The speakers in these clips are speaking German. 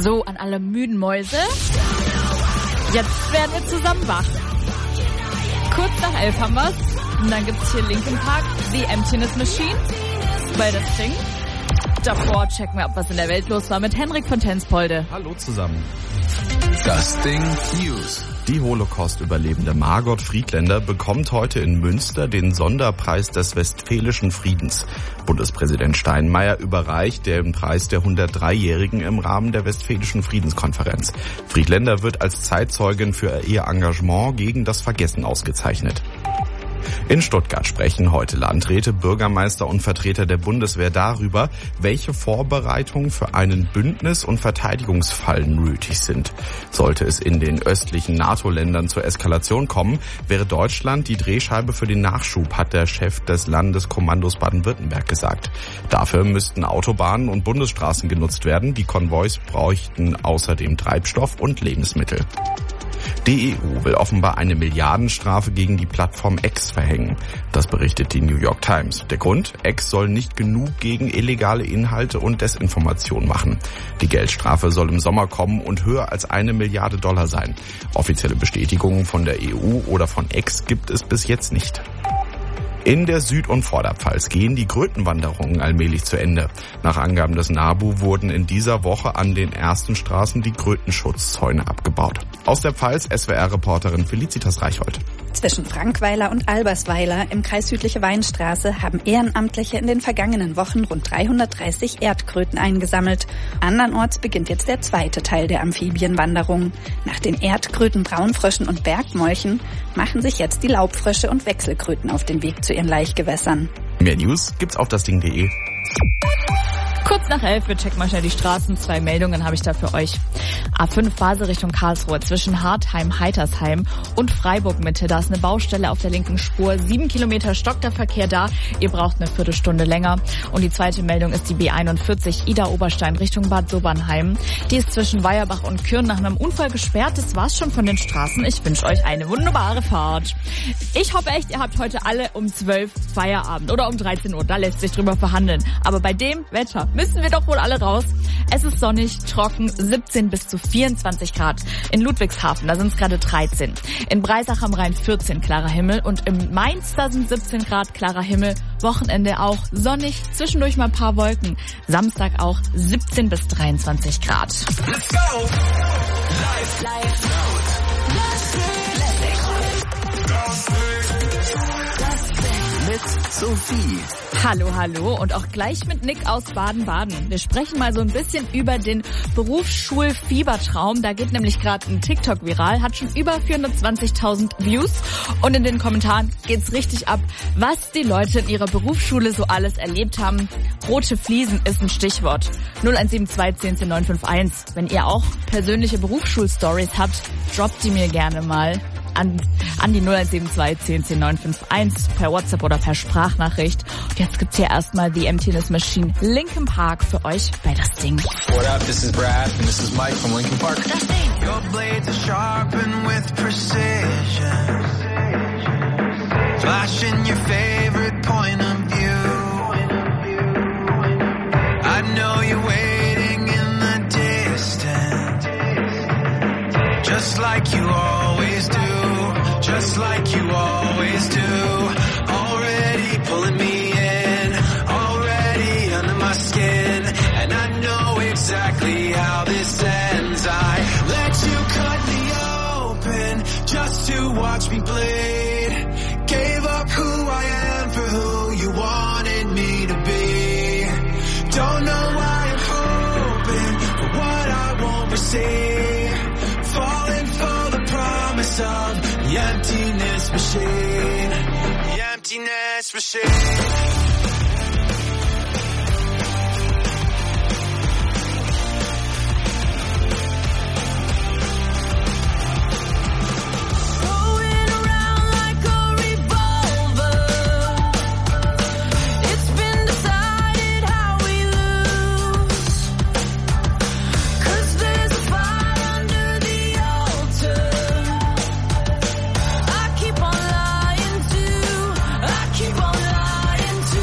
So, an alle müden Mäuse. Jetzt werden wir zusammen wach. Kurz nach 11 haben wir's. Und dann gibt's hier Linkin Park, The Emptiness Machine, bei das Ding. Davor checken wir, ob was in der Welt los war mit Henrik von Tenspolde. Hallo zusammen. Das Ding News. Die Holocaust-Überlebende Margot Friedländer bekommt heute in Münster den Sonderpreis des Westfälischen Friedens. Bundespräsident Steinmeier überreicht den Preis der 103-Jährigen im Rahmen der Westfälischen Friedenskonferenz. Friedländer wird als Zeitzeugin für ihr Engagement gegen das Vergessen ausgezeichnet. In Stuttgart sprechen heute Landräte, Bürgermeister und Vertreter der Bundeswehr darüber, welche Vorbereitungen für einen Bündnis- und Verteidigungsfall nötig sind. Sollte es in den östlichen NATO-Ländern zur Eskalation kommen, wäre Deutschland die Drehscheibe für den Nachschub, hat der Chef des Landeskommandos Baden-Württemberg gesagt. Dafür müssten Autobahnen und Bundesstraßen genutzt werden. Die Konvois bräuchten außerdem Treibstoff und Lebensmittel. Die EU will offenbar eine Milliardenstrafe gegen die Plattform X verhängen. Das berichtet die New York Times. Der Grund? X soll nicht genug gegen illegale Inhalte und Desinformation machen. Die Geldstrafe soll im Sommer kommen und höher als $1 Milliarde sein. Offizielle Bestätigungen von der EU oder von X gibt es bis jetzt nicht. In der Süd- und Vorderpfalz gehen die Krötenwanderungen allmählich zu Ende. Nach Angaben des NABU wurden in dieser Woche an den ersten Straßen die Krötenschutzzäune abgebaut. Aus der Pfalz SWR-Reporterin Felicitas Reichhold. Zwischen Frankweiler und Albersweiler im Kreis Südliche Weinstraße haben Ehrenamtliche in den vergangenen Wochen rund 330 Erdkröten eingesammelt. Andernorts beginnt jetzt der zweite Teil der Amphibienwanderung. Nach den Erdkröten, Braunfröschen und Bergmolchen machen sich jetzt die Laubfrösche und Wechselkröten auf den Weg zu ihren Laichgewässern. Mehr News gibt's auf dasding.de. Kurz nach 11, wir checken mal schnell die Straßen. 2 Meldungen habe ich da für euch. A5 Basel Richtung Karlsruhe zwischen Hartheim, Heitersheim und Freiburg Mitte. Da ist eine Baustelle auf der linken Spur. 7 Kilometer stockt der Verkehr da. Ihr braucht eine Viertelstunde länger. Und die zweite Meldung ist die B41 Ida-Oberstein Richtung Bad Sobernheim. Die ist zwischen Weierbach und Kürn nach einem Unfall gesperrt. Das war's schon von den Straßen. Ich wünsche euch eine wunderbare Fahrt. Ich hoffe echt, ihr habt heute alle um 12 Feierabend oder um 13 Uhr. Da lässt sich drüber verhandeln. Aber bei dem Wetter müssen wir doch wohl alle raus. Es ist sonnig, trocken, 17 bis zu 24 Grad. In Ludwigshafen, da sind es gerade 13. In Breisach am Rhein 14 klarer Himmel und im Mainz, da sind 17 Grad klarer Himmel. Wochenende auch sonnig, zwischendurch mal ein paar Wolken. Samstag auch 17 bis 23 Grad. Let's go! Live. Mit Sophie. Hallo und auch gleich mit Nick aus Baden-Baden. Wir sprechen mal so ein bisschen über den Berufsschul-Fiebertraum. Da geht nämlich gerade ein TikTok viral, hat schon über 420.000 Views. Und in den Kommentaren geht's richtig ab, was die Leute in ihrer Berufsschule so alles erlebt haben. Rote Fliesen ist ein Stichwort. 0172 10 951. Wenn ihr auch persönliche Berufsschul-Stories habt, droppt die mir gerne mal an die 0172 10 951 per WhatsApp oder per Sprachnachricht. Und jetzt gibt's hier erstmal The Emptiness Machine, Linkin Park für euch bei Das Ding. What up, this is Brad and this is Mike from Linkin Park. Das Ding. Your blades are sharpened with precision, flashing your favorite point of view. I know you're waiting in the distance, just like you always do. Just like you always do. Already pulling me in, already under my skin. And I know exactly how this ends. I let you cut me open just to watch me bleed. Gave up who I am for who you wanted me to be. Don't know why I'm hoping for what I won't receive. Falling for the promise of the emptiness machine. The emptiness machine. Keep on lying to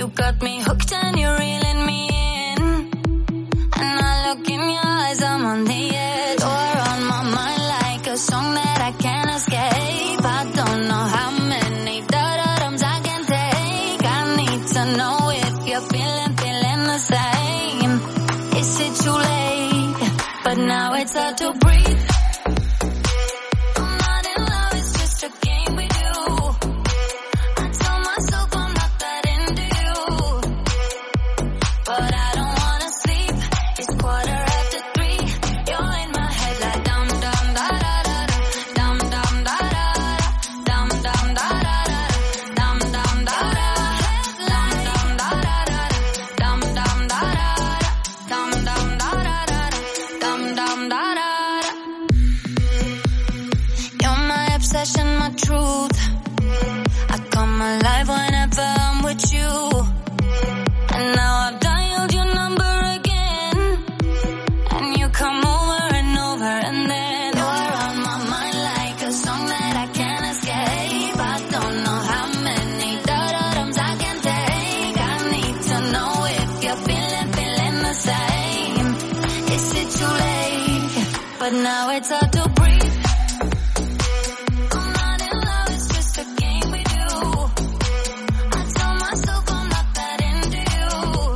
You got me hooked and you're reeling me in. And I look in your eyes, I'm on the edge. You're on my mind like a song that I can't escape. I don't know how many da-da-dums I can take. I need to know if you're feeling the same. Is it too late? But now it's hard to breathe. But now it's hard to breathe. I'm not in love, it's just a game we do. I tell myself I'm not that into you,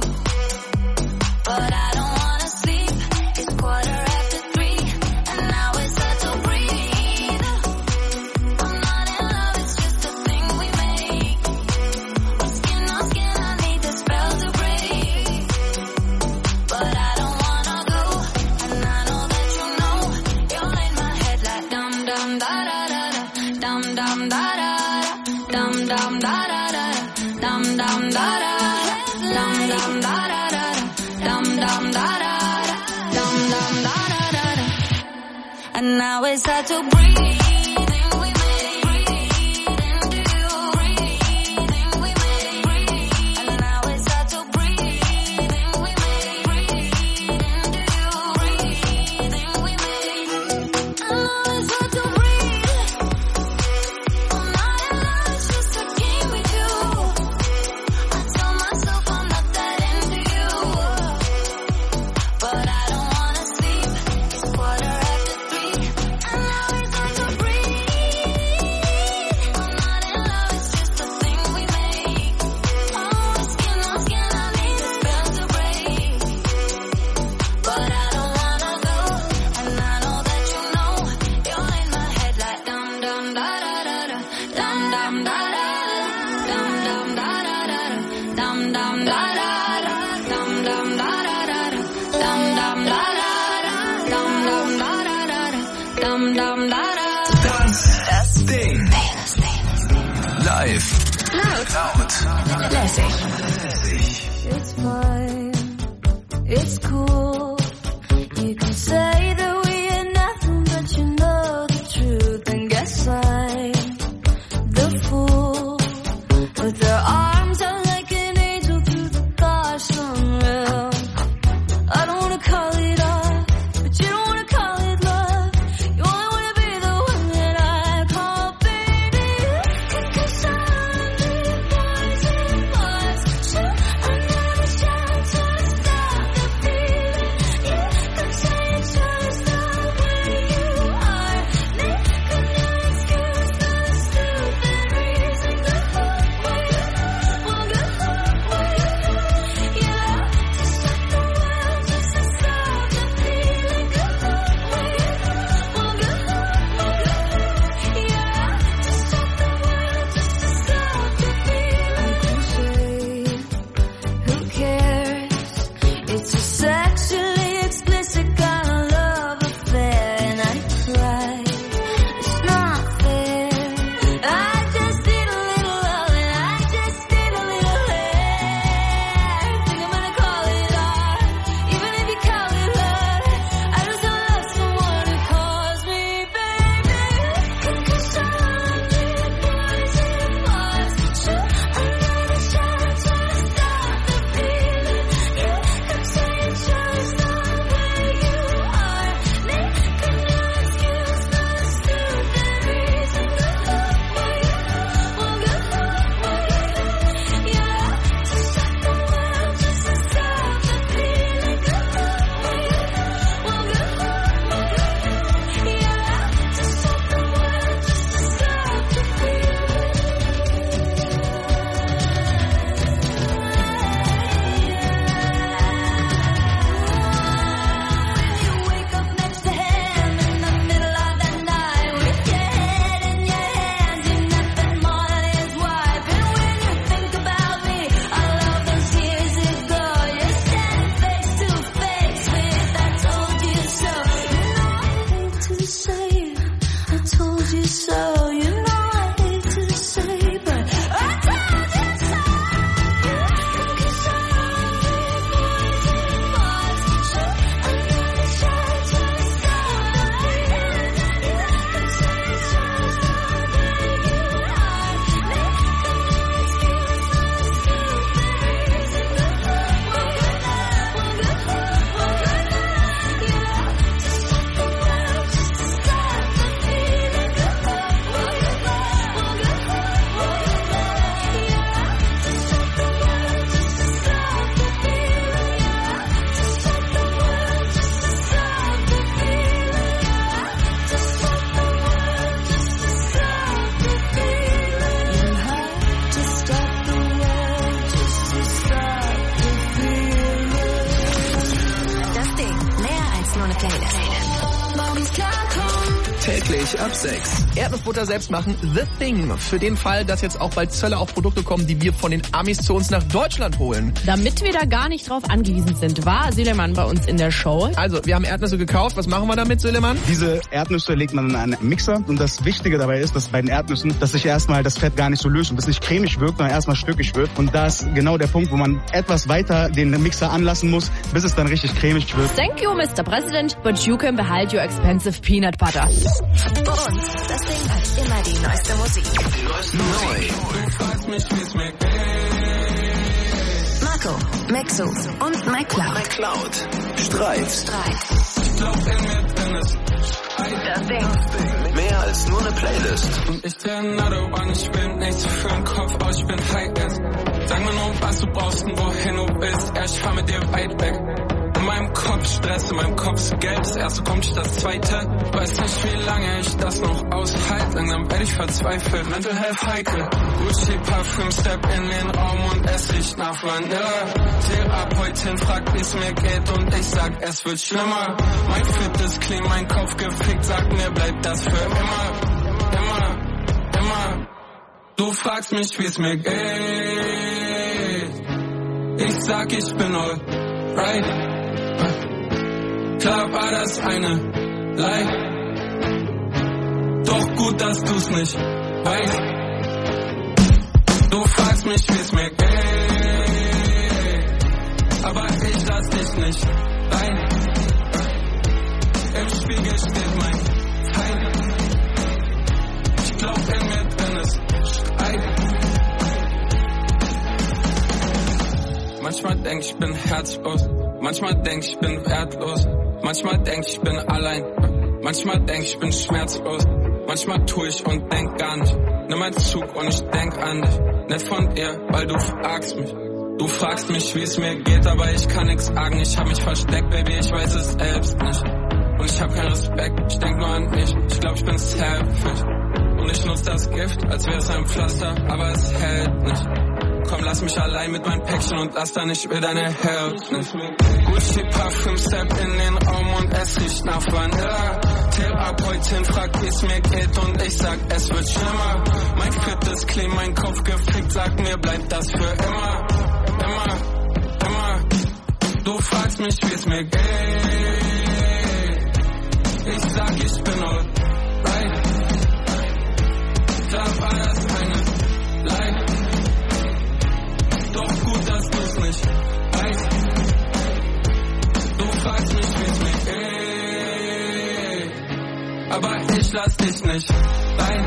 but I don't wanna sleep. It's 3:15, and now it's hard to breathe. I'm not in love, it's just a thing we make. We're skin on skin, I need the spell to break. But I don't wanna go, and I know that you know. You're in my head like dum dum da da da da, dum dum da da da, dum dum da da da, dum dum da da, dum dum da da da, dum dum da da, dum dum da da da. And now it's hard to breathe. Das Ding. Live. Laut. Lässig. It's fine. It's cool. You can say that we are nothing, but you know the truth. And guess I'm the fool. With their arms out like an angel through the gosh unreal. I don't wanna call it off, but you don't wanna call it love. You only wanna be the one that I call baby. Cause I'm the poison hearts. nur eine Playlist. Morgens klarkommen. Täglich ab 6. Erdnussbutter selbst machen, The Thing. Für den Fall, dass jetzt auch bald Zölle auf Produkte kommen, die wir von den Amis zu uns nach Deutschland holen. Damit wir da gar nicht drauf angewiesen sind, war Süleyman bei uns in der Show. Also, wir haben Erdnüsse gekauft. Was machen wir damit, Süleyman? Diese Erdnüsse legt man in einen Mixer. Und das Wichtige dabei ist, dass bei den Erdnüssen, dass sich erstmal das Fett gar nicht so löst und das nicht cremig wirkt, sondern erstmal stückig wird. Und das ist genau der Punkt, wo man etwas weiter den Mixer anlassen muss, bis es dann richtig cremig wird. Thank you, Mr. President, but you can behold your expensive peanut butter. Und das Ding hat immer die neueste Musik. Marco, Mexo und McCloud. Streit. Das Ding. Mehr als nur eine Playlist. Und ich bin Autobahn, ich bin nicht so für den Kopf aus, ich bin High-End. Sag mir nur, was du brauchst und wohin du willst. Ja, ich fahr mit dir weit weg. In meinem Kopf Stress, in meinem Kopf ist Geld. Das erste kommt nicht das zweite. Weiß nicht, wie lange ich das noch aushalte. Langsam werde ich verzweifelt. Mental Health heikel. Gucci Parfüm, Step in den Raum und es riecht nach Vanille. Therapeutin fragt, wie's mir geht und ich sag, es wird schlimmer. Mein Fit ist clean, mein Kopf gefickt. Sag mir, bleibt das für immer. Immer. Du fragst mich, wie's mir geht. Ich sag, ich bin alright. Klar war das eine Lie. Doch gut, dass du's nicht weißt. Du fragst mich, wie's mir geht. Aber ich lass dich nicht rein. Im Spiegel steht mein Feind. Ich glaub, in mir drin ist Streit. Manchmal denk ich bin herzlos. Manchmal denk ich bin wertlos. Manchmal denk ich bin allein. Manchmal denk ich bin schmerzlos. Manchmal tu ich und denk gar nicht. Nimm einen Zug und ich denk an dich. Nicht von dir, weil du fragst mich. Du fragst mich, wie es mir geht, aber ich kann nix sagen. Ich hab mich versteckt, Baby, ich weiß es selbst nicht. Und ich hab keinen Respekt, ich denk nur an mich. Ich glaub, ich bin selfish. Und ich nutz das Gift, als wär's ein Pflaster, aber es hält nicht. Komm, lass mich allein mit meinem Päckchen und lass dann nicht will deine Help nicht. Gucci Parfüm, Step in den Raum und es riecht nach Vanille. Therapeutin fragt, wie's mir geht und ich sag, es wird schlimmer. Mein Fit ist clean, mein Kopf gefickt, sag mir, bleibt das für immer. Du fragst mich, wie's mir geht. Ich sag, ich bin alright. Klar war das eine Lie. Doch gut, dass du's nicht weißt. Du fragst mich, wie's mir geht. Aber ich lass dich nicht rein.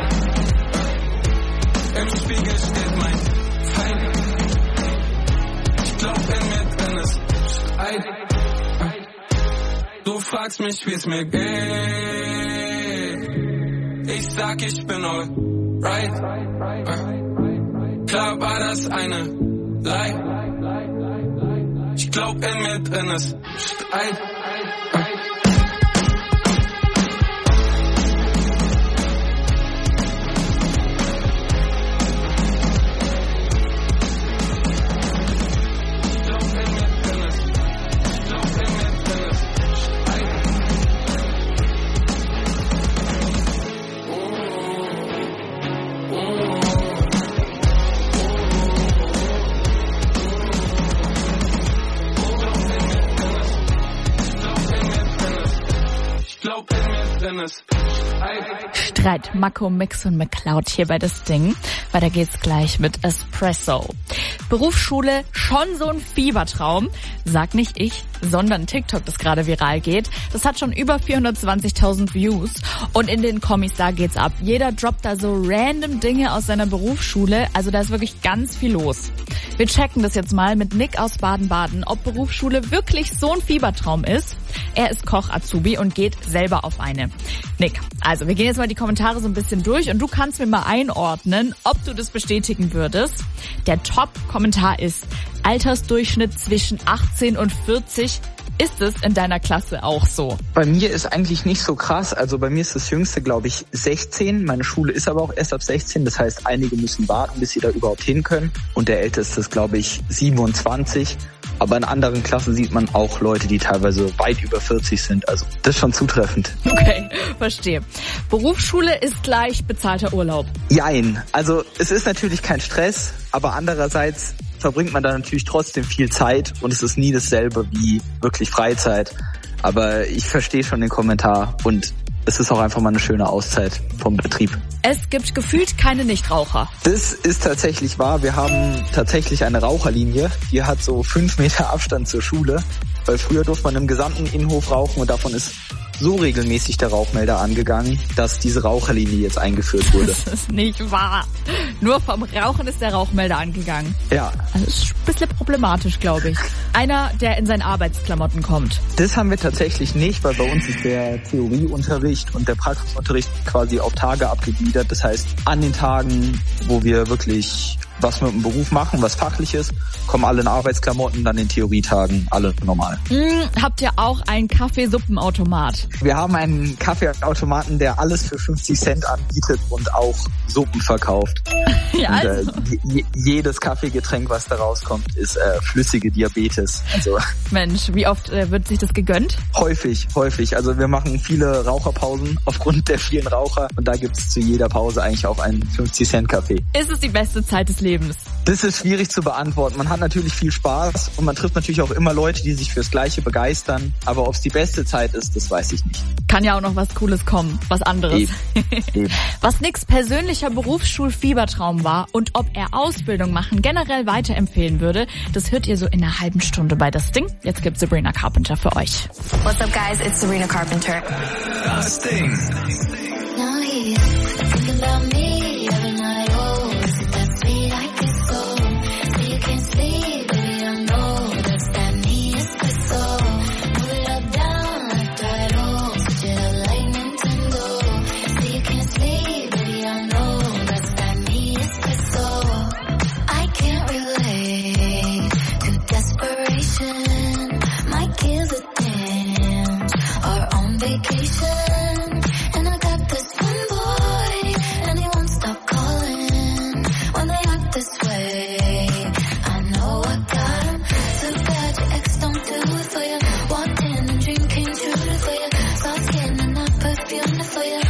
Im Spiegel steht mein Feind. Ich glaub, in mir drin ist Streit. Du fragst mich, wie's mir geht. Ich sag, ich bin alright. Klar war das eine Lie. Ich glaub, in mir drin ist Streit. Streit, Marco, Mix und McCloud hier bei das Ding. Weiter geht's gleich mit Espresso. Berufsschule, schon so ein Fiebertraum. Sag nicht ich, sondern TikTok, das gerade viral geht. Das hat schon über 420.000 Views. Und in den Kommis, da geht's ab. Jeder droppt da so random Dinge aus seiner Berufsschule. Also da ist wirklich ganz viel los. Wir checken das jetzt mal mit Nick aus Baden-Baden, ob Berufsschule wirklich so ein Fiebertraum ist. Er ist Koch-Azubi und geht selber auf eine. Nick, also wir gehen jetzt mal die Kommentare so ein bisschen durch und du kannst mir mal einordnen, ob du das bestätigen würdest. Der Top-Kommentar ist: Altersdurchschnitt zwischen 18 und 40. Ist es in deiner Klasse auch so? Bei mir ist eigentlich nicht so krass. Also bei mir ist das Jüngste, glaube ich, 16. Meine Schule ist aber auch erst ab 16. Das heißt, einige müssen warten, bis sie da überhaupt hin können. Und der Älteste ist, glaube ich, 27. Aber in anderen Klassen sieht man auch Leute, die teilweise weit über 40 sind. Also das ist schon zutreffend. Okay, verstehe. Berufsschule ist gleich bezahlter Urlaub. Jein. Also es ist natürlich kein Stress, aber andererseits verbringt man da natürlich trotzdem viel Zeit und es ist nie dasselbe wie wirklich Freizeit. Aber ich verstehe schon den Kommentar und es ist auch einfach mal eine schöne Auszeit vom Betrieb. Es gibt gefühlt keine Nichtraucher. Das ist tatsächlich wahr. Wir haben tatsächlich eine Raucherlinie. Die hat so 5 Meter Abstand zur Schule. Weil früher durfte man im gesamten Innenhof rauchen und davon ist so regelmäßig der Rauchmelder angegangen, dass diese Raucherlinie jetzt eingeführt wurde. Das ist nicht wahr. Nur vom Rauchen ist der Rauchmelder angegangen. Ja. Also das ist ein bisschen problematisch, glaube ich. Einer, der in seinen Arbeitsklamotten kommt. Das haben wir tatsächlich nicht, weil bei uns ist der Theorieunterricht und der Praxisunterricht quasi auf Tage abgegliedert. Das heißt, an den Tagen, wo wir wirklich was mit dem Beruf machen, was fachlich ist, kommen alle in Arbeitsklamotten, dann in Theorietagen alle normal. Habt ihr auch einen Kaffeesuppenautomat? Wir haben einen Kaffeeautomaten, der alles für 50 Cent anbietet und auch Suppen verkauft. Ja, also. Und, jedes Kaffeegetränk, was da rauskommt, ist flüssige Diabetes. Also Mensch, wie oft wird sich das gegönnt? Häufig. Also wir machen viele Raucherpausen aufgrund der vielen Raucher und da gibt's zu jeder Pause eigentlich auch einen 50-Cent-Kaffee. Ist es die beste Zeit des Lebens? Das ist schwierig zu beantworten. Man hat natürlich viel Spaß und man trifft natürlich auch immer Leute, die sich fürs Gleiche begeistern. Aber ob es die beste Zeit ist, das weiß ich nicht. Kann ja auch noch was Cooles kommen, was anderes. Eben. Was Nicks persönlicher Berufsschul-Fiebertraum war und ob er Ausbildung machen generell weiterempfehlen würde, das hört ihr so in einer halben Stunde bei Das Ding. Jetzt gibt's Sabrina Carpenter für euch. What's up, guys? It's Sabrina Carpenter. Das Ding. Now he's thinking about me every night. Oh, is it that sweet I can go? So you can't sleep, baby, I know that's that me espresso. Move it up, down, left, right, oh, switch it up like Nintendo. So you can't sleep, baby, I know that's that me espresso. I can't relate to desperation. My kids are dance or on vacation. And I got this one boy, and he won't stop calling when they act this way. I know I got him. So bad your ex don't do it for you. Walked in and dream came true for you. Soft skin and that perfume for you.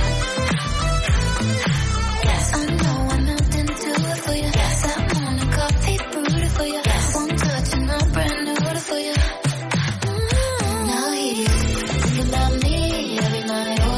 Yes, I know I'm melting to it for you. Yes, that morning coffee brewed for you. Yes, one touch and I'm brand new for you. Now he's thinking about me every night.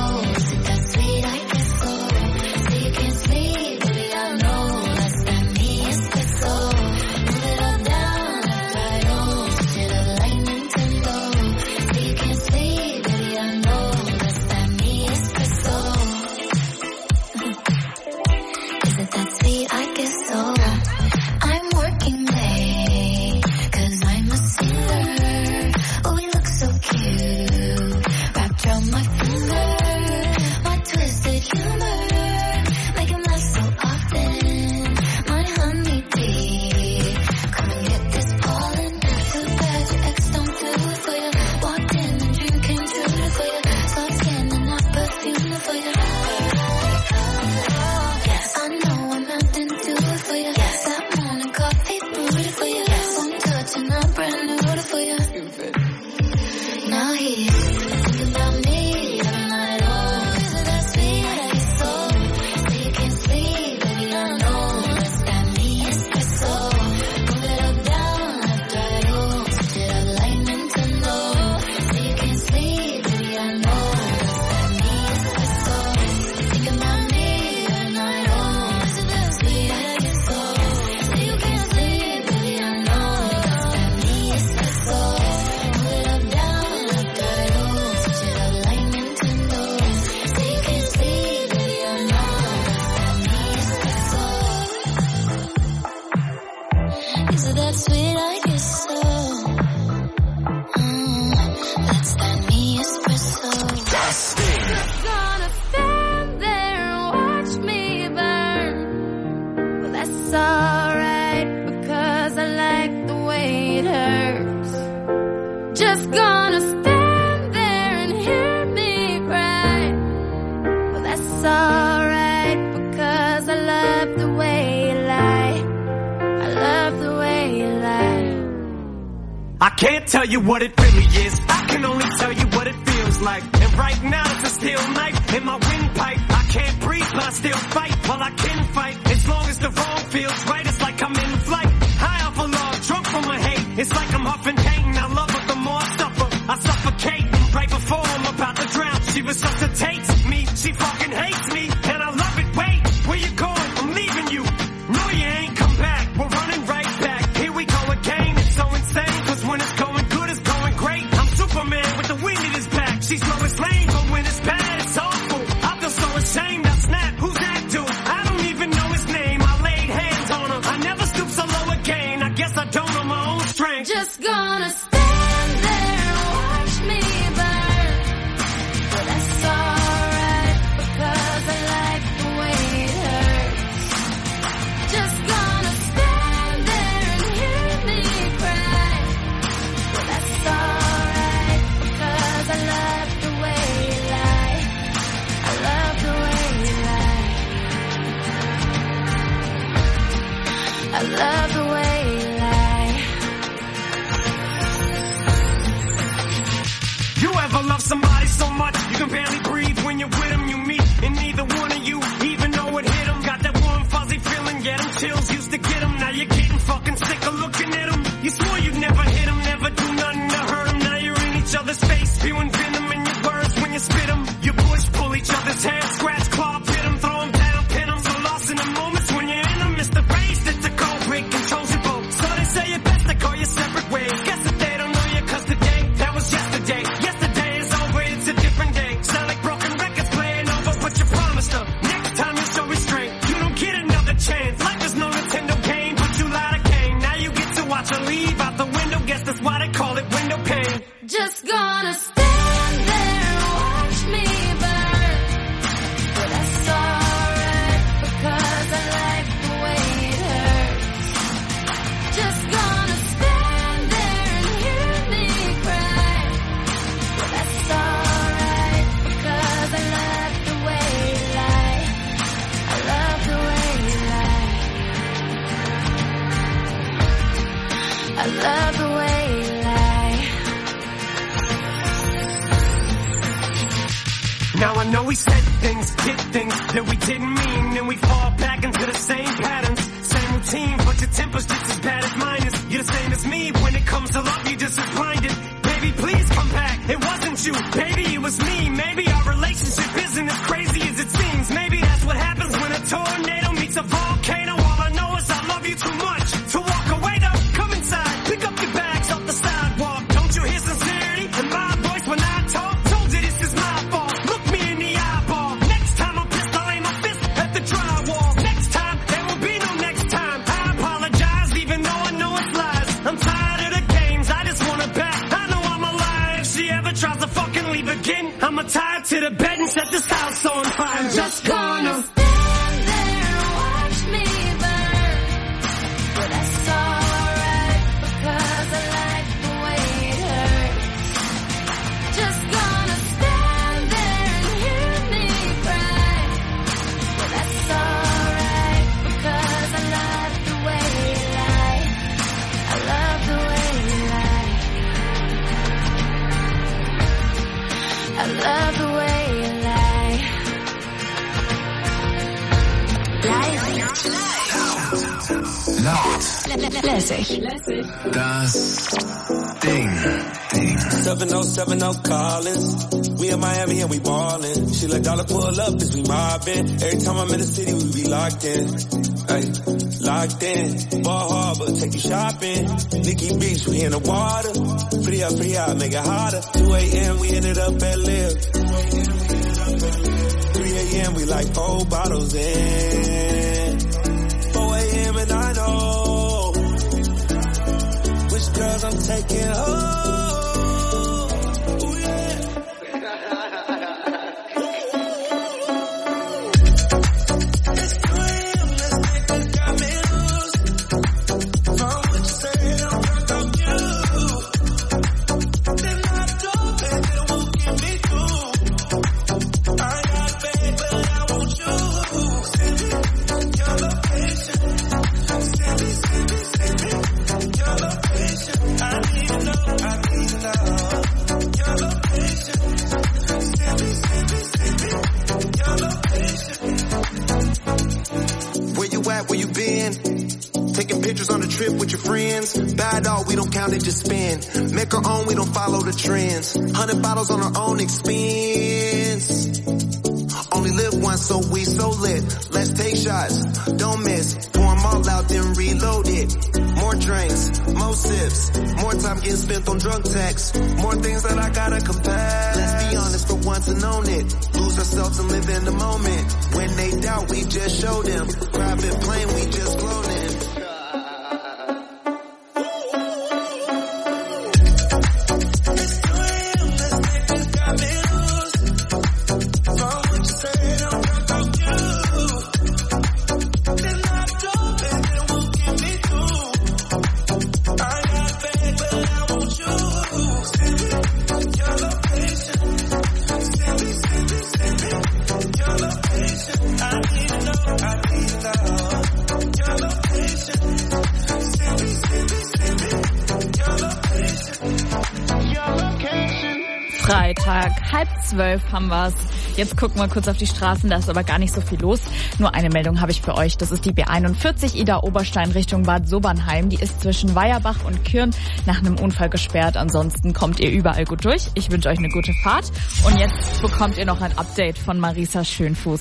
can't tell you what it really is. I can only tell you what it feels like. And right now it's a steel knife in my windpipe. I can't breathe, but I still fight while I can fight. As long as the wrong feels right, it's like I'm in flight. High off of love, drunk from my hate. It's like I'm huffing pain. I love her, the more I suffer, I suffocate. Right before I'm about to drown, she resuscitates me. She fucking hates me, and I love it. Wait, where you going? I'm leaving you. No, you ain't come back. We're running right back. Here we go again. It's so insane, cause when it's going good, it's going great. I'm Superman with the wind in his back. She's Lois Lane, but when it's bad, it's awful. I feel so ashamed. I snap. Who's that dude? I don't even know his name. I laid hands on him. I never stoop so low again. I guess I don't know my own strength. Just gonna stand there and watch me burn. But that's alright, because I like the way it hurts. Just gonna stand there and hear me cry. But that's alright, because I love the way you lie. I love the way you lie. I love the way you lie. You ever love somebody so much you can barely breathe when you're with them? You meet, and neither one of you even know it hit them. Got that warm fuzzy feeling, get them chills, used to get them. Now you're getting fucking sick of looking at them. You swore you'd never hit them, never do nothing to hurt them. Now you're in each other's face, spewing venom in your words when you spit them. You push, pull each other's hair, scratch, claw, pit them, throw them down, pin them. So lost in the moments when you're in them, it's the race that's a cold break, controls you both. So they say it best to go your separate ways. Guess that they don't know you, cause today, that was yesterday. Yesterday is over, it's a different day. Sound like broken records playing over, but you promised her next time you show restraint. You don't get another chance. Life is no Nintendo game, but you lied again. Now you get to watch her leave out the window. Guess that's why they call it window pane. Just gonna stand there and watch me burn. But that's alright, because I like the way it hurts. Just gonna stand there and hear me cry. But that's alright, because I love the way you lie. I love the way you lie. I love the way you lie. Now I know we said things, did things that we didn't mean, and we fall back into the same patterns, same routine, but your temper's just as bad as mine is. You're the same as me, when it comes to love, you're just as blinded. Baby, please come back, it wasn't you, baby, it was me. Maybe our relationship isn't as crazy as it seems. Maybe that's what happens when a tornado meets a volcano. All I know is I love you too much to walk away though. Come inside, pick up your bags off the sidewalk. Don't you hear sincerity in my voice when I talk? Told you this is my fault. Look me in the eyeball. Next time I'm pissed, I'll aim my fist at the drywall. Next time, there will be no next time. I apologize, even though I know it's lies. I'm tired of the games, I just want her back. I know I'm alive. If she ever tries to fucking leave again, I'ma tie her to the bed and set this house on fire. I'm just gonna stand there and watch me burn. But that's alright, because I like the way it hurts. Just gonna stand there and hear me cry. But that's alright, because I love the way you lie. I love the way you lie. I love the way you lie. Laut. Lässig. Das Ding. 7070 Collins. We in Miami and we ballin'. She like dollar pull up, this we mobbin'. Every time I'm in the city, we be locked in. Ay, locked in. Ball Harbor, take you shopping. Nikki Beach, we in the water. Free up, make it hotter. 2 a.m. we ended up at Live. 3 a.m. we like 4 bottles in. 4 a.m. and I know which girls I'm taking home. Ooh, yeah. It's 2 a.m. Let's make this got me loose. From what you say, I'm drunk off you. Then I don't pay, they won't get me through. I got paid, but I want you. Send me your location. Send me your location. I need trip with your friends. Buy it all, we don't count it, just spend. Make our own, we don't follow the trends. 100 bottles on our own expense. Only live once, so we so lit. Let's take shots, don't miss. Pour 'em all out, then reload it. More drinks, more sips. More time getting spent on drug tax. More things that I gotta compare. Let's be honest for once and own it. Lose ourselves and live in the moment. When they doubt, we just show them. Private plane, we just flown in. Freitag, 11:30 haben wir's. Jetzt gucken wir kurz auf die Straßen, da ist aber gar nicht so viel los. Nur eine Meldung habe ich für euch, das ist die B41 Idar-Oberstein Richtung Bad Sobernheim. Die ist zwischen Weierbach und Kirn nach einem Unfall gesperrt. Ansonsten kommt ihr überall gut durch. Ich wünsche euch eine gute Fahrt. Und jetzt bekommt ihr noch ein Update von Marisa Schönfuß.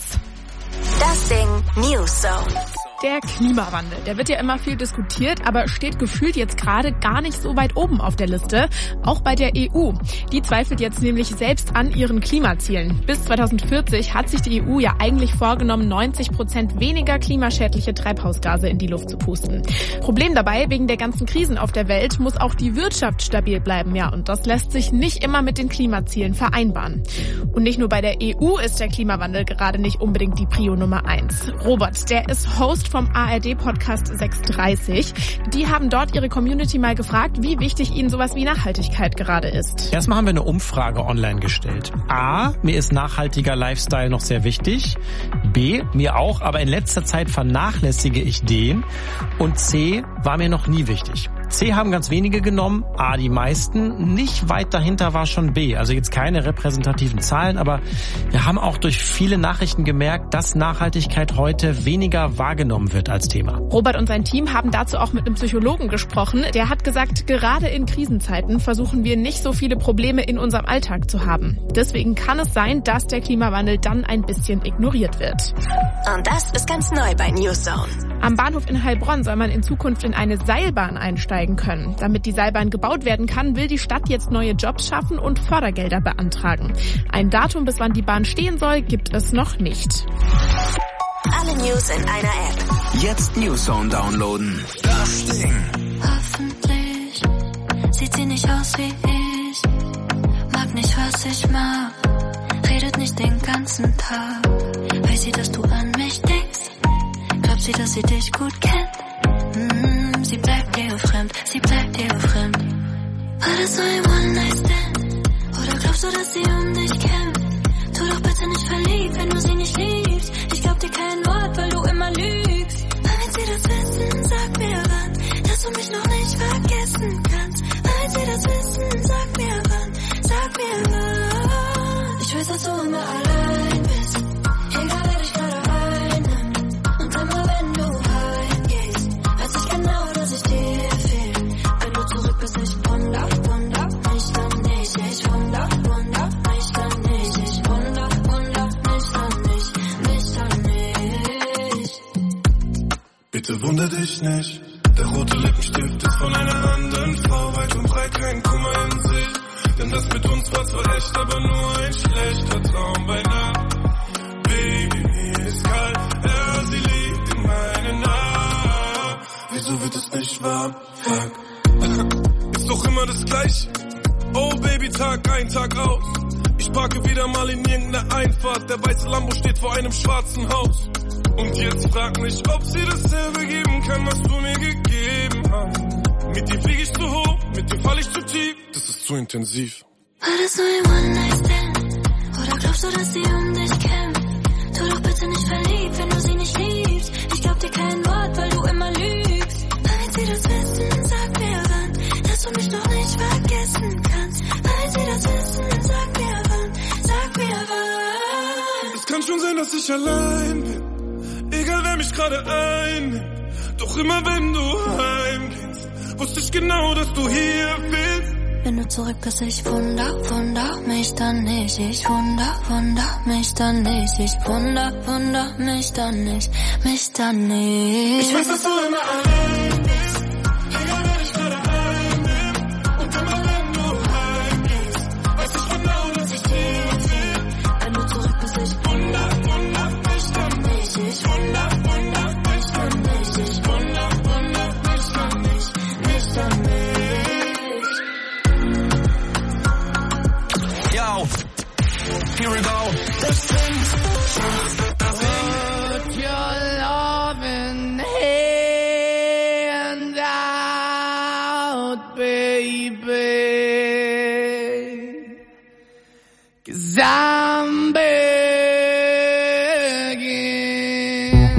Das Ding News Zone. Der Klimawandel, der wird ja immer viel diskutiert, aber steht gefühlt jetzt gerade gar nicht so weit oben auf der Liste. Auch bei der EU. Die zweifelt jetzt nämlich selbst an ihren Klimazielen. Bis 2040 hat sich die EU ja eigentlich vorgenommen, 90% weniger klimaschädliche Treibhausgase in die Luft zu pusten. Problem dabei, wegen der ganzen Krisen auf der Welt muss auch die Wirtschaft stabil bleiben. Ja, und das lässt sich nicht immer mit den Klimazielen vereinbaren. Und nicht nur bei der EU ist der Klimawandel gerade nicht unbedingt die Prio Nummer 1. Robert, der ist Host vom ARD-Podcast 630. Die haben dort ihre Community mal gefragt, wie wichtig ihnen sowas wie Nachhaltigkeit gerade ist. Erstmal haben wir eine Umfrage online gestellt. A, mir ist nachhaltiger Lifestyle noch sehr wichtig. B, mir auch, aber in letzter Zeit vernachlässige ich den. Und C, war mir noch nie wichtig. C haben ganz wenige genommen, A die meisten. Nicht weit dahinter war schon B. Also jetzt keine repräsentativen Zahlen, aber wir haben auch durch viele Nachrichten gemerkt, dass Nachhaltigkeit heute weniger wahrgenommen wird als Thema. Robert und sein Team haben dazu auch mit einem Psychologen gesprochen. Der hat gesagt, gerade in Krisenzeiten versuchen wir nicht so viele Probleme in unserem Alltag zu haben. Deswegen kann es sein, dass der Klimawandel dann ein bisschen ignoriert wird. Und das ist ganz neu bei News Zone. Am Bahnhof in Heilbronn soll man in Zukunft in eine Seilbahn einsteigen können. Damit die Seilbahn gebaut werden kann, will die Stadt jetzt neue Jobs schaffen und Fördergelder beantragen. Ein Datum, bis wann die Bahn stehen soll, gibt es noch nicht. Alle News in einer App. Jetzt News Zone downloaden. Das Ding. Hoffentlich sieht sie nicht aus wie ich. Mag nicht, was ich mag. Redet nicht den ganzen Tag. Weiß sie, dass du an mich denkst? Glaubt sie, dass sie dich gut kennt? Sie bleibt dir fremd, sie bleibt dir fremd. War das so ein One-Night-Stand? Oder glaubst du, dass sie um dich kämpft? Tu doch bitte nicht verliebt, wenn du sie nicht liebst. Ich glaub dir kein Wort, weil du immer lügst. Wenn sie das wissen, sag mir wann, dass du mich noch nicht vergessen kannst. Wenn sie das wissen, sag mir wann, sag mir wann. Ich weiß, dass du immer allein bist, egal wer dich gerade einnimmt. Und immer wenn du heimgehst, weiß ich genau, dass ich dir fehl. Wenn du zurück bist, ich wunder mich dann nicht. Ich wunder mich dann nicht. Ich wunder mich dann nicht. Bitte wunder dich nicht. Der rote Lippenstift ist von einer anderen Frau. Weit und breit kein Kummer in sich. Denn das mit uns war zwar echt, aber nur ein schlechter Traum bei Nacht. Baby, mir ist kalt, ja, sie liegt in meinen Armen. Wieso wird es nicht warm? Fuck. Ist doch immer das Gleiche. Oh Baby, Tag ein, Tag aus. Ich parke wieder mal in irgendeiner Einfahrt. Der weiße Lambo steht vor einem schwarzen Haus. Und jetzt frag mich, ob sie dasselbe geben kann, was du mir gegeben hast. Mit dir flieg ich zu hoch, mit dir fall ich zu tief. Das ist zu intensiv. War das nur ein One-Night-Stand? Oder glaubst du, dass sie um dich kämpft? Tu doch bitte nicht verliebt, wenn du sie nicht liebst. Ich glaub dir kein Wort, weil du immer lügst. Wenn sie das wissen, sag mir wann, dass du mich noch nicht vergessen kannst. Wenn sie das wissen, sag mir wann, sag mir wann. Es kann schon sein, dass ich allein bin, egal wer mich gerade einnimmt. Doch immer wenn du heimgehst, Wusste ich genau, dass du hier bist. Wenn du zurück bist, ich wunder mich dann nicht. Ich wunder mich dann nicht. Ich wunder mich dann nicht. Mich dann nicht. Ich weiß, dass du immer allein bist. Egal, wer dich gerade einnimmt. Und immer wenn du heim bist, weiß ich genau, dass ich dir sehe. Wenn du zurück bist, ich wunder mich dann nicht. Ich wunder mich dann nicht. Ich wunder mich dann nicht. Mich dann nicht. Here we go. Put your loving hand out, baby. 'Cause I'm begging.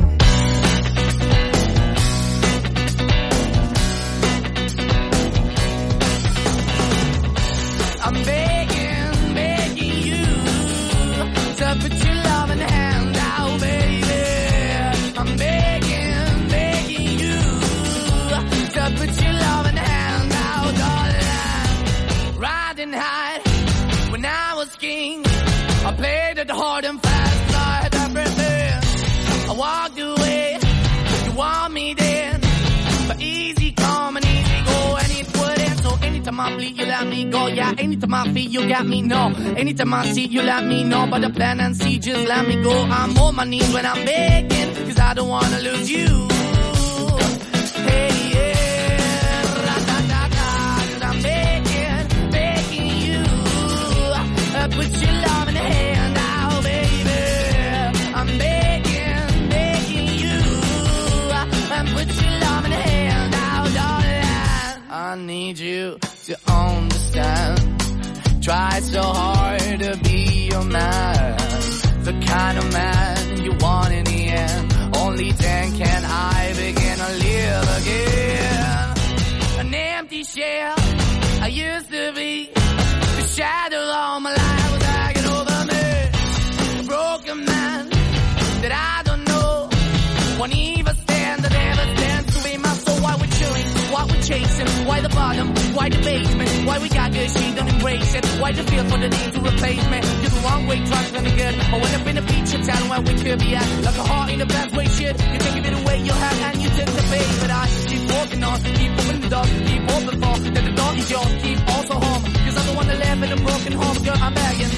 I'm begging you to put your loving hand out, baby. I'm begging you to put your loving hand out, darling. Riding high when I was king, I played it hard and fast, like everything. I walked away, you want me then, but easy come and easy go, and it wouldn't. So anytime I bleed, you let me go. Yeah, anytime I feel, you got me, no. Anytime I see, you let me know. But the plan and see, just let me go. I'm on my knees when I'm begging, 'cause I don't wanna lose you. Hey, yeah, ra-da-da-da, 'cause I'm begging you. Put your love in the hand out, baby. I'm begging you. Put your love in the hand out, darling. I need you to understand. Try so hard to be your man, the kind of man you want in the end. Only then can I begin to live again. An empty shell I used to be, the shadow all my life was hanging over me. A broken man that I don't know, won't even stand, that never stands to be my soul. Why we're chilling, why we're chasing, why the bottom, why the basement, why we got good, she don't embrace it, why the feel for the need to replace me. You're the wrong way, trying to be good. I went up in a feature town where we could be at, like a heart in the best way, shit. You can give it away, you have, and you tend to pay. But I keep walking on, keep opening the door, keep open for, that the door is yours, keep also home. 'Cause I'm the one that live in a broken home, girl, I'm begging.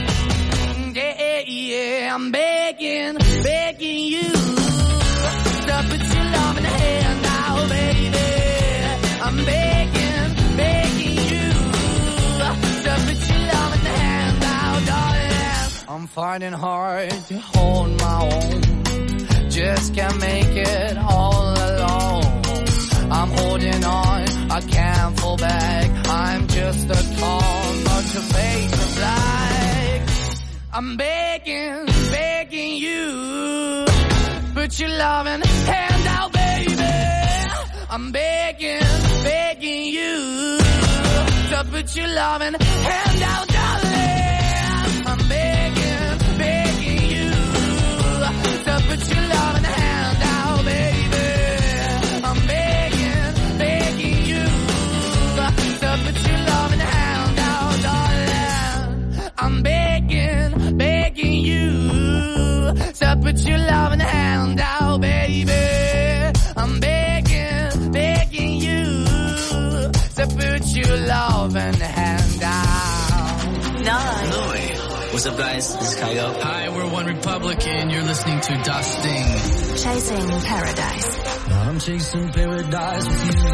Yeah, I'm begging you. So put your love in the hand now, baby. I'm begging you. So put your love in the hand now, darling. I'm fighting hard to hold my own, just can't make it all alone. I'm holding on, I can't fall back. I'm just a call, not to face the flag. I'm begging you. Put your loving hand out, baby. I'm begging you. So put your loving hand out, darling. I'm begging you. So put your loving hand out, baby. I'm begging you. So put your loving hand out, darling. I'm begging you. So put your loving hand out, baby. I'm begging you. So put your loving hand out. Noi. What's up, guys? This is Kygo. Hi, we're One Republic, and you're listening to Das Ding. Chasing Paradise. I'm chasing paradise with you.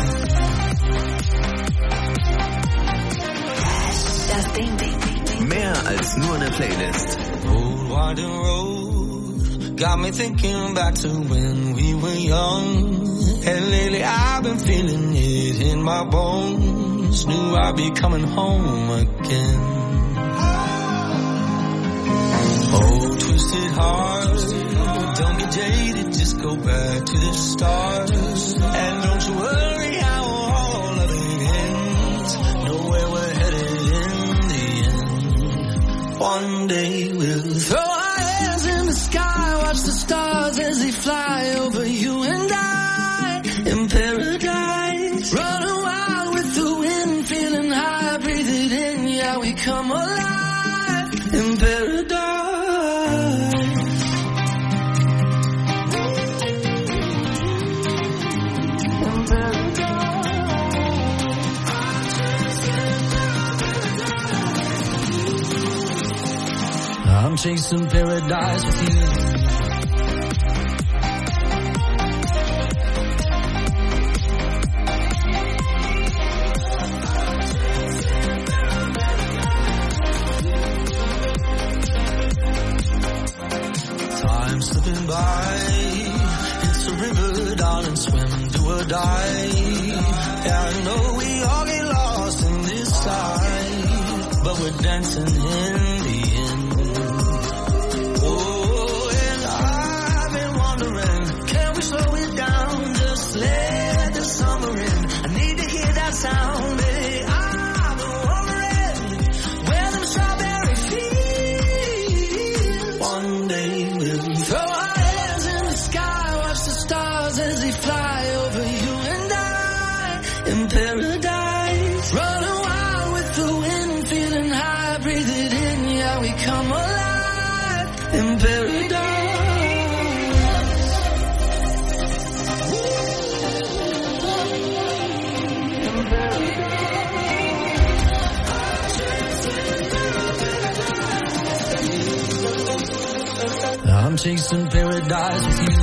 Das Ding. Mehr als nur eine Playlist. Old winding road got me thinking back to when we were young. And lately I've been feeling it in my bones. Knew I'd be coming home again. Oh, twisted heart, don't get jaded, just go back to the start. And don't you worry how all of it ends. Know where we're headed in the end. One day we'll throw our hands in the sky, watch the stars as they fly over you and I in paradise. I'm chasing paradise with you. Time slipping by. It's a river, darling, swim, do or die. Yeah, I know we all get lost in this life, but we're dancing in the end. Oh, and I've been wondering, can we slow it down? Just let the summer in. I need to hear that sound, baby. I've been wondering where them strawberries feel. One day we'll throw our hands in the sky, watch the stars as they fly over you and I in paradise. Running wild with the wind, feeling high, breathe it in, yeah, we come alive in paradise. I'm chasing paradise with you.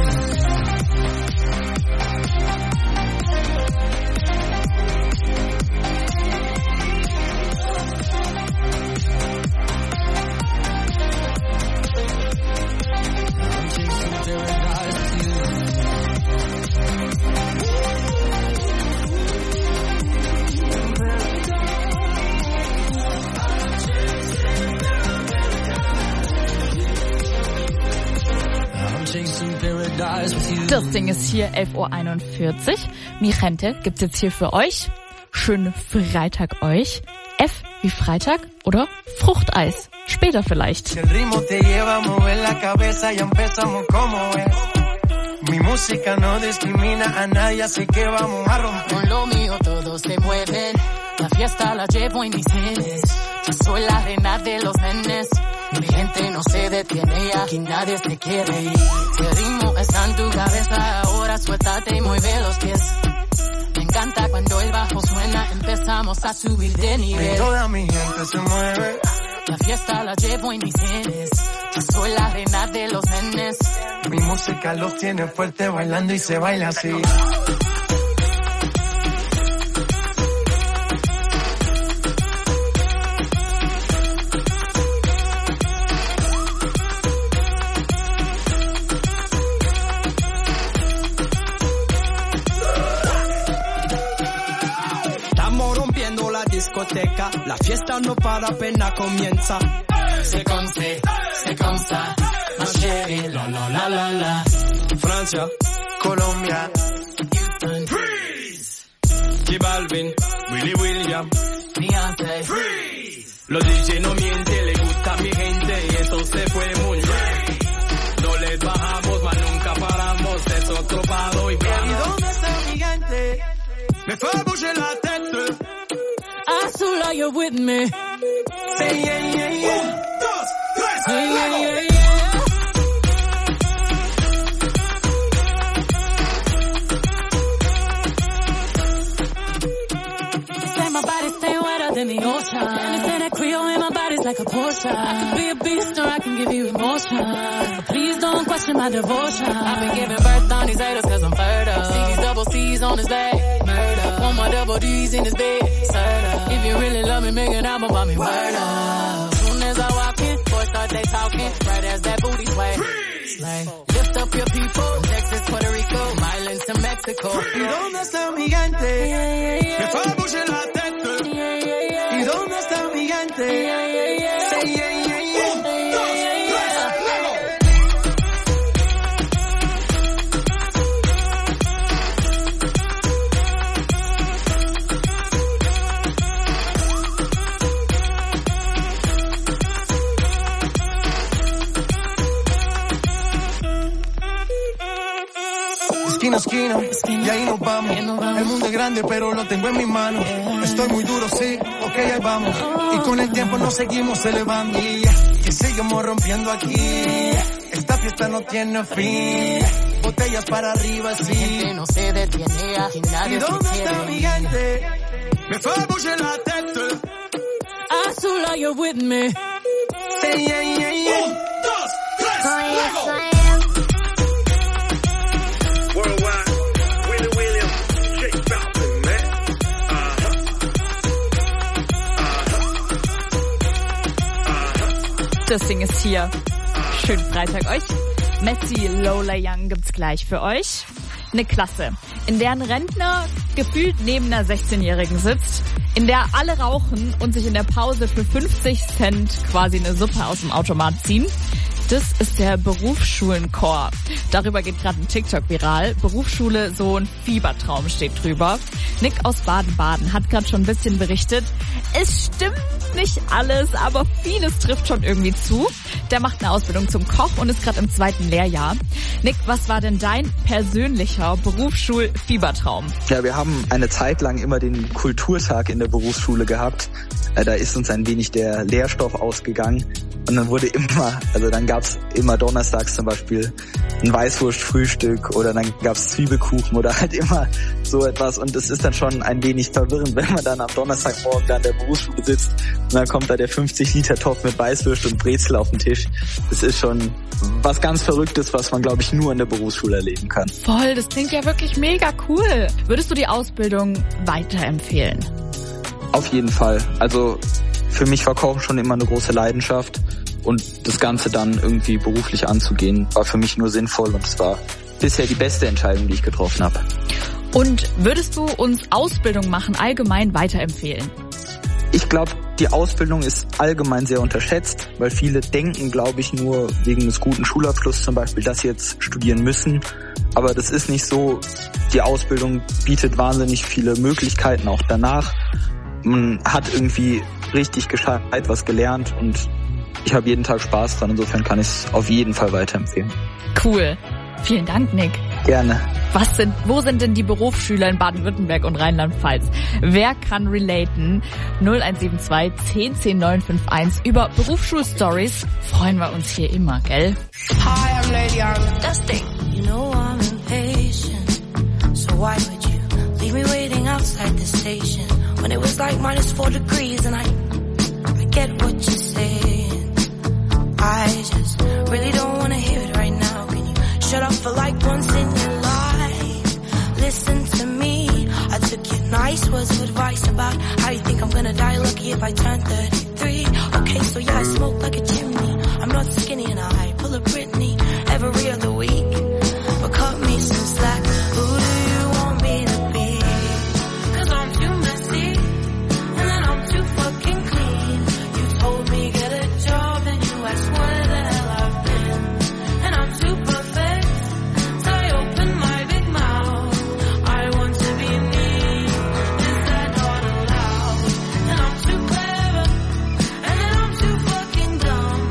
Das Ding ist hier 11:41 Uhr. Mi gente gibt's jetzt hier für euch. Schönen Freitag euch. F wie Freitag oder Fruchteis. Später vielleicht. Si el ritmo te lleva a mover la cabeza, ya empezamos como es. Mi música no discrimina a nadie, así que vamos a romper. Con lo mío todos se mueven, la fiesta la llevo en mis genes. Yo soy la reina de los nenes, mi gente no se detiene y aquí nadie se quiere ir. Si el ritmo está en tu cabeza, ahora suéltate y mueve los pies. Me encanta cuando el bajo suena, empezamos a subir de nivel. Toda mi gente se mueve. La fiesta la llevo en mis genes, yo soy la reina de los nenes. Mi música los tiene fuerte bailando y se baila así. La fiesta no para, apenas comienza. C'est comme ça, ma chérie, la la la la la. Francia, Colombia, Houston, Freeze. J Balvin, Willy William, Beyoncé, Freeze. Los DJ no mienten, le gusta a mi gente y eso se fue muy bien. No les bajamos, mas nunca paramos, es otro palo y vamos. ¿Y dónde está mi gente? Me fue a bouger la tête. Azul, you're with me. Say yeah, yeah, yeah. 1, 2, 3, Say yeah, yeah, yeah. Say my body stay wetter than the ocean. And say that Creole in my body's like a Porsche. I can be a beast or I can give you emotion. Please don't question my devotion. I've been giving birth on these haters cause I'm fertile. See these double C's on his back. Murder. Want my double D's in his bed. Serta. If you really love me, make an album about me. Word up. Soon as I walk in, boys start they talking. Right as that booty sway. Slay. Lift up your people. From Texas, Puerto Rico, Milan to Mexico. ¿Y dónde está mi gente? Yeah, yeah, yeah. Me fue a bouger la tête. Yeah, yeah, yeah. ¿Y dónde está mi gente? Yeah, yeah, yeah. Say yeah, yeah, yeah. 1, 2, Esquina, y ahí nos vamos. El mundo es grande, pero lo tengo en mis manos. Estoy muy duro, sí, ok, ahí vamos. Y con el tiempo nos seguimos elevando. Que seguimos rompiendo aquí. Esta fiesta no tiene fin. Botellas para arriba, sí. Mi gente no se detiene, aquí nadie ¿Y dónde se está quiere mi ir. gente? Me fue a bouger la tête. Azul, you're with me. Say yeah, yeah, yeah. 1, Das Ding ist hier. Schönen Freitag euch. Messi, Lola Young gibt's gleich für euch. Eine Klasse, in der ein Rentner gefühlt neben einer 16-Jährigen sitzt, in der alle rauchen und sich in der Pause für 50 Cent quasi eine Suppe aus dem Automat ziehen. Das ist der Berufsschulenchor. Darüber geht gerade ein TikTok viral. Berufsschule, so ein Fiebertraum steht drüber. Nick aus Baden-Baden hat gerade schon ein bisschen berichtet. Es stimmt nicht alles, aber vieles trifft schon irgendwie zu. Der macht eine Ausbildung zum Koch und ist gerade im 2. Lehrjahr. Nick, was war denn dein persönlicher Berufsschul-Fiebertraum? Ja, wir haben eine Zeit lang immer den Kulturtag in der Berufsschule gehabt. Da ist uns ein wenig der Lehrstoff ausgegangen. Und dann dann gab's immer donnerstags zum Beispiel ein Weißwurstfrühstück oder dann gab's Zwiebelkuchen oder halt immer so etwas. Und es ist dann schon ein wenig verwirrend, wenn man dann am Donnerstagmorgen da in der Berufsschule sitzt und dann kommt da der 50-Liter-Topf mit Weißwürst und Brezel auf den Tisch. Das ist schon was ganz Verrücktes, was man, glaube ich, nur in der Berufsschule erleben kann. Voll, das klingt ja wirklich mega cool. Würdest du die Ausbildung weiterempfehlen? Auf jeden Fall. Also für mich war Kochen schon immer eine große Leidenschaft und das Ganze dann irgendwie beruflich anzugehen, war für mich nur sinnvoll und es war bisher die beste Entscheidung, die ich getroffen habe. Und würdest du uns Ausbildung machen allgemein weiterempfehlen? Ich glaube, die Ausbildung ist allgemein sehr unterschätzt, weil viele denken, glaube ich, nur wegen des guten Schulabschlusses zum Beispiel, dass sie jetzt studieren müssen. Aber das ist nicht so. Die Ausbildung bietet wahnsinnig viele Möglichkeiten auch danach. Man hat irgendwie richtig gescheit was gelernt und ich habe jeden Tag Spaß dran. Insofern kann ich es auf jeden Fall weiterempfehlen. Cool. Vielen Dank, Nick. Gerne. Wo sind denn die Berufsschüler in Baden-Württemberg und Rheinland-Pfalz? Wer kann relaten? 0172 10 10 951. Über Berufsschulstories freuen wir uns hier immer, gell? Hi, I'm Lady Young. Das Ding. You know I'm impatient, so why would you leave me waiting outside the station when it was like -4 degrees and I get what you're saying. I just really don't want to hear it right now. Can you shut up for like once in your life? Listen to me. I took your nice words of advice about how you think I'm gonna die lucky if I turn 33. Okay, so yeah, I smoke like a chimney. I'm not skinny and I pull a Britney every other week. But cut me some slack. Who do you want me to be? 'Cause I'm too messy and then I'm too fucking clean. You told me get a job and you asked where the hell I've been. And I'm too perfect, so I open my big mouth. I want to be me, is that not allowed? And I'm too clever and then I'm too fucking dumb.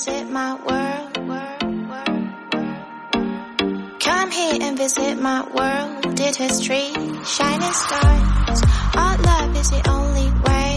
visit my world. Come here and visit my world. Did history, shining stars. Our love is the only way.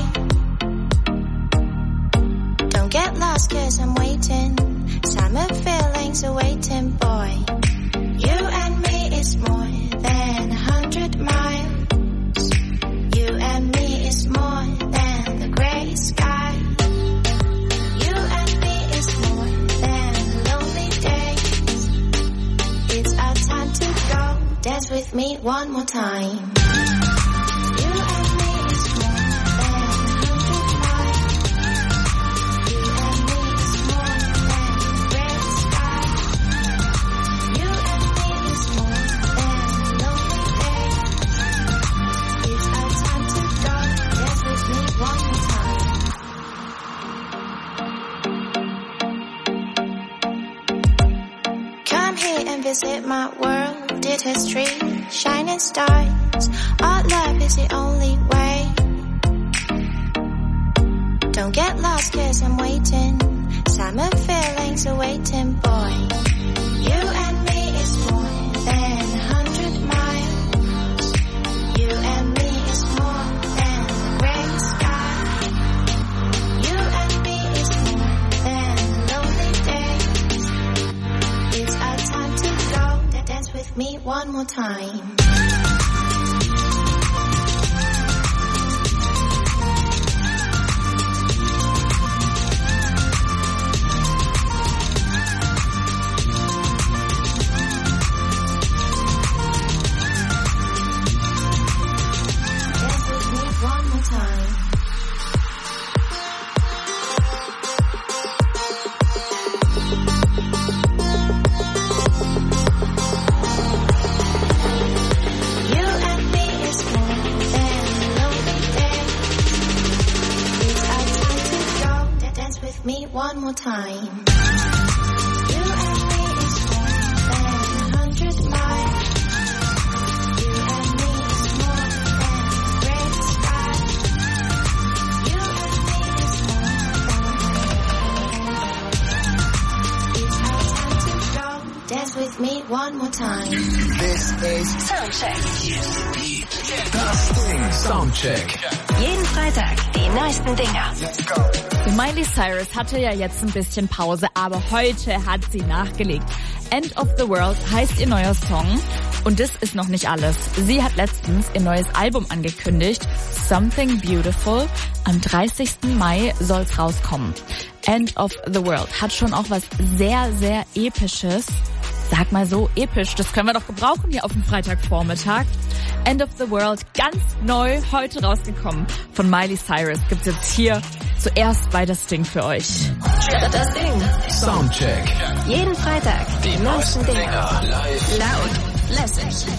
Don't get lost 'cause I'm waiting. Summer feelings are waiting, boy. You and me is more than 100 miles. You and me is more than the gray sky. You and me is more than lonely days. It's our time to go. Dance with me one more time. You and me is more than 100 miles. You and me is more than the gray sky. You and me is more than lonely days. It's our time to go. Dance with me one more time. Come here and visit my world. Did history, shining stars. Our love is the only way. Don't get lost 'cause I'm waiting. Summer feelings are waiting, boy. You and me is more than 100 miles. You and me is more than the gray sky. You and me is more than lonely days. It's our time to go. Dance with me one more time. One more time. You and me is more than 100 miles. You and me is more than the gray sky. You and me is more than. It's our time to go. Dance with me one more time. This is Soundcheck. Dusting Soundcheck. Jeden Freitag die neuesten Dinger. Miley Cyrus hatte ja jetzt ein bisschen Pause, aber heute hat sie nachgelegt. End of the World heißt ihr neuer Song. Und das ist noch nicht alles. Sie hat letztens ihr neues Album angekündigt, Something Beautiful. Am 30. Mai soll's rauskommen. End of the World hat schon auch was sehr, sehr Episches. Sag mal so episch, das können wir doch gebrauchen hier auf dem Freitagvormittag. End of the World, ganz neu, heute rausgekommen. Von Miley Cyrus gibt's jetzt hier zuerst bei Das Ding für euch. Das Ding. Soundcheck. Jeden Freitag die neuesten Dinger. Live. Laut, lässig.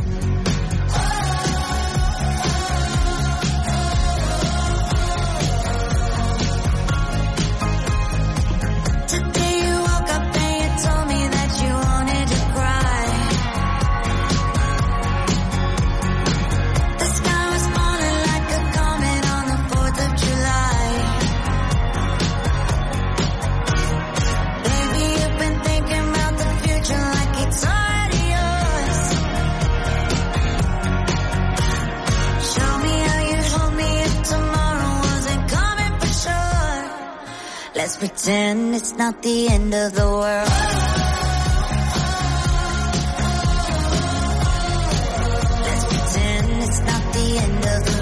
Let's pretend it's not the end of the world. Let's pretend it's not the end of the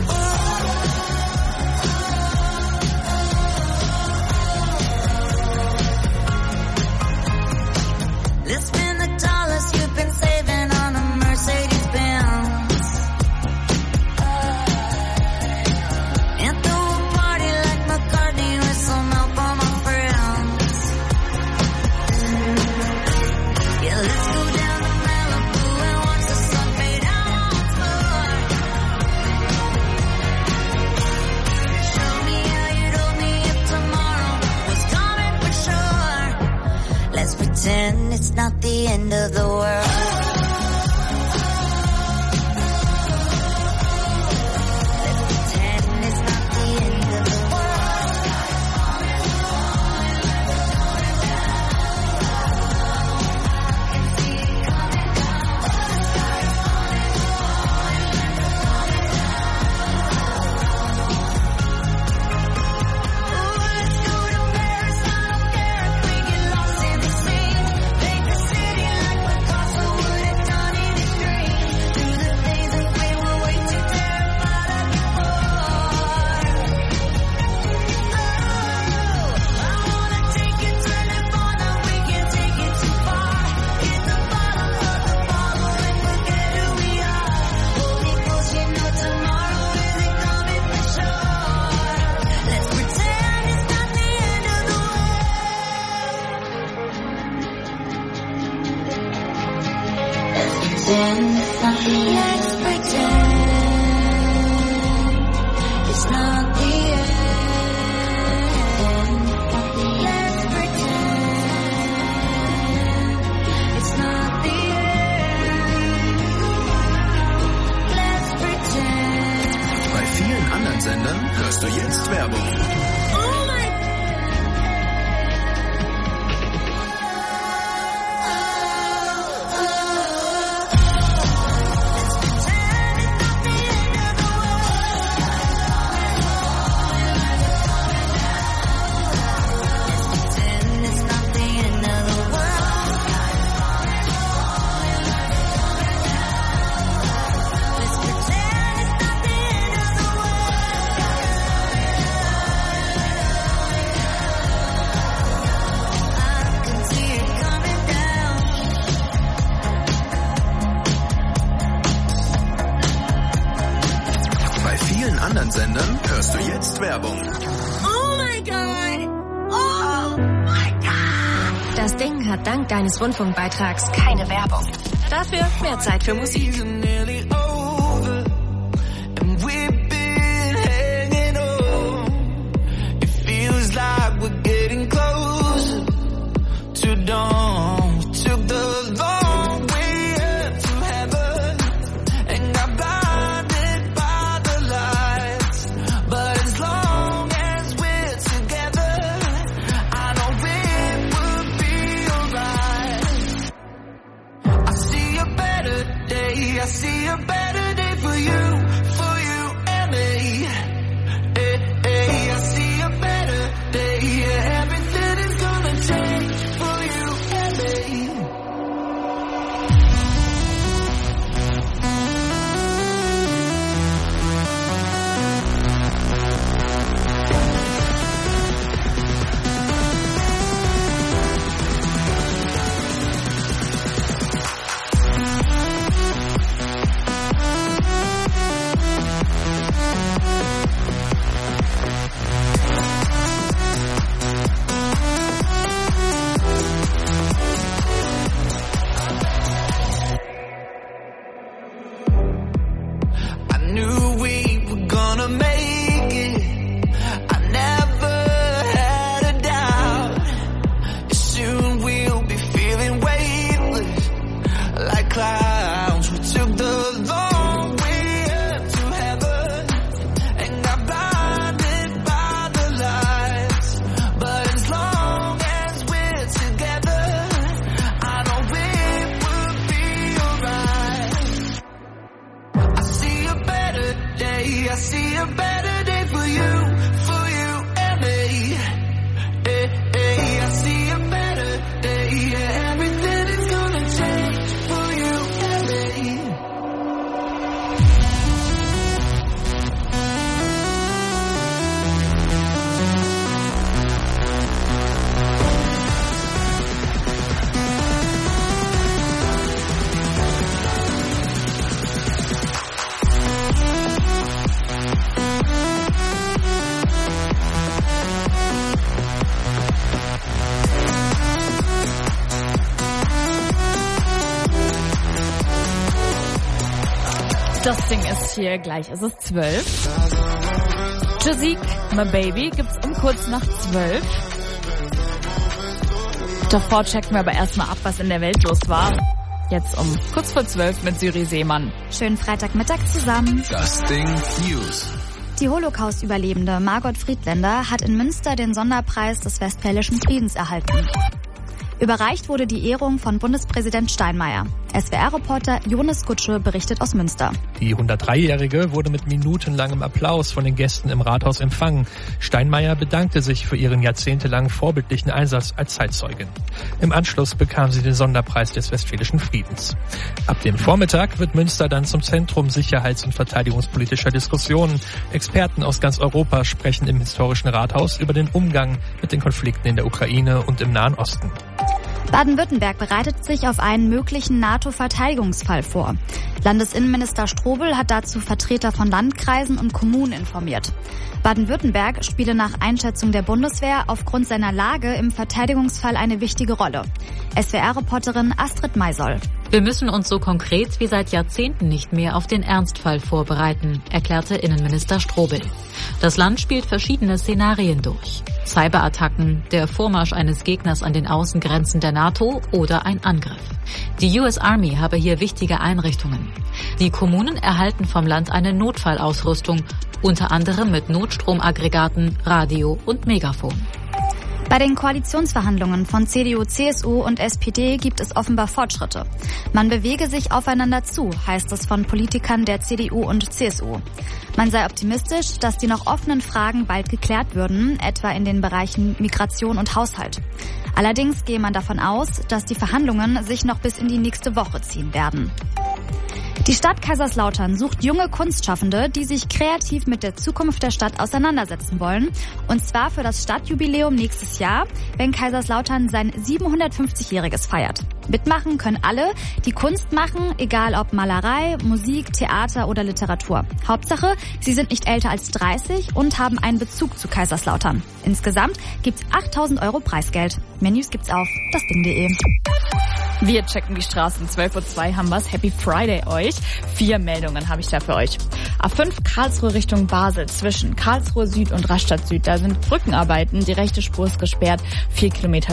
world. Let's spend the dollars you've been saving on a Mercedes Benz. And throw a party like McCartney with some help from my friends. Yeah, let's go down to Malibu and watch the sun fade out once more. Show me how you told me if tomorrow was coming for sure. Let's pretend it's not the end of the world. pretend it's not the end. Let's pretend it's not the end. Let's pretend it's not the end. Let's pretend. Bei vielen anderen Sendern hörst du jetzt Werbung. Sendern hörst du jetzt Werbung. Oh my God! Oh my God! Das Ding hat dank deines Rundfunkbeitrags keine Werbung. Dafür mehr Zeit für Musik. I see a better day for you and me. I see a better day. Yeah, everything is gonna change for you and me. I see a better day for you and me. I see a better day. Yeah, everything is gonna change for you and me. Das Ding ist hier, gleich ist es 12. Jazik, My Baby, gibt's um kurz nach 12. Davor checken wir aber erstmal ab, was in der Welt los war. Jetzt um kurz vor 12 mit Siri Seemann. Schönen Freitagmittag zusammen. Das Ding News. Die Holocaust-Überlebende Margot Friedländer hat in Münster den Sonderpreis des Westfälischen Friedens erhalten. Überreicht wurde die Ehrung von Bundespräsident Steinmeier. SWR-Reporter Jonas Gutsche berichtet aus Münster. Die 103-Jährige wurde mit minutenlangem Applaus von den Gästen im Rathaus empfangen. Steinmeier bedankte sich für ihren jahrzehntelangen vorbildlichen Einsatz als Zeitzeugin. Im Anschluss bekam sie den Sonderpreis des Westfälischen Friedens. Ab dem Vormittag wird Münster dann zum Zentrum sicherheits- und verteidigungspolitischer Diskussionen. Experten aus ganz Europa sprechen im historischen Rathaus über den Umgang mit den Konflikten in der Ukraine und im Nahen Osten. Baden-Württemberg bereitet sich auf einen möglichen NATO-Verteidigungsfall vor. Landesinnenminister Strobel hat dazu Vertreter von Landkreisen und Kommunen informiert. Baden-Württemberg spiele nach Einschätzung der Bundeswehr aufgrund seiner Lage im Verteidigungsfall eine wichtige Rolle. SWR-Reporterin Astrid Maisoll. Wir müssen uns so konkret wie seit Jahrzehnten nicht mehr auf den Ernstfall vorbereiten, erklärte Innenminister Strobel. Das Land spielt verschiedene Szenarien durch. Cyberattacken, der Vormarsch eines Gegners an den Außengrenzen der NATO oder ein Angriff. Die US Army habe hier wichtige Einrichtungen. Die Kommunen erhalten vom Land eine Notfallausrüstung, unter anderem mit Notstromaggregaten, Radio und Megafon. Bei den Koalitionsverhandlungen von CDU, CSU und SPD gibt es offenbar Fortschritte. Man bewege sich aufeinander zu, heißt es von Politikern der CDU und CSU. Man sei optimistisch, dass die noch offenen Fragen bald geklärt würden, etwa in den Bereichen Migration und Haushalt. Allerdings gehe man davon aus, dass die Verhandlungen sich noch bis in die nächste Woche ziehen werden. Die Stadt Kaiserslautern sucht junge Kunstschaffende, die sich kreativ mit der Zukunft der Stadt auseinandersetzen wollen. Und zwar für das Stadtjubiläum nächstes Jahr, wenn Kaiserslautern sein 750-jähriges feiert. Mitmachen können alle, die Kunst machen, egal ob Malerei, Musik, Theater oder Literatur. Hauptsache, sie sind nicht älter als 30 und haben einen Bezug zu Kaiserslautern. Insgesamt gibt's 8.000 € Preisgeld. Mehr News gibt's auf dasding.de. Wir checken die Straßen. 12:02 Uhr haben wir's. Happy Friday euch. 4 Meldungen habe ich da für euch. A5 Karlsruhe Richtung Basel zwischen Karlsruhe Süd und Rastatt Süd. Da sind Brückenarbeiten. Die rechte Spur ist gesperrt. 4 Kilometer